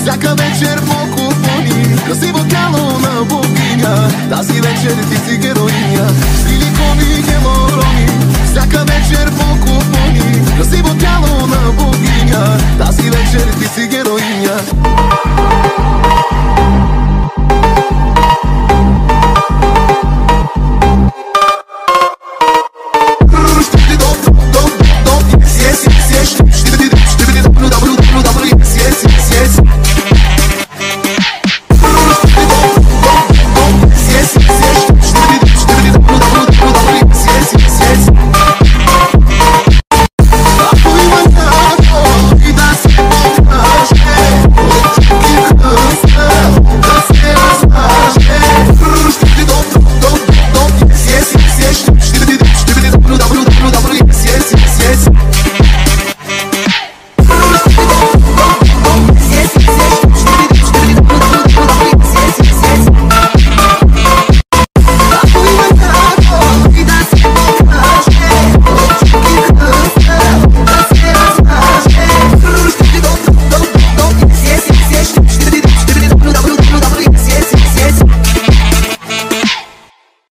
Svaka večer pokuponi, krasivo tijelo na boginja. Tazi večer ti si heroinja, silikovi hialuroni. Svaka večer pokuponi, krasivo tijelo na boginja. Tazi večer ti si heroinja.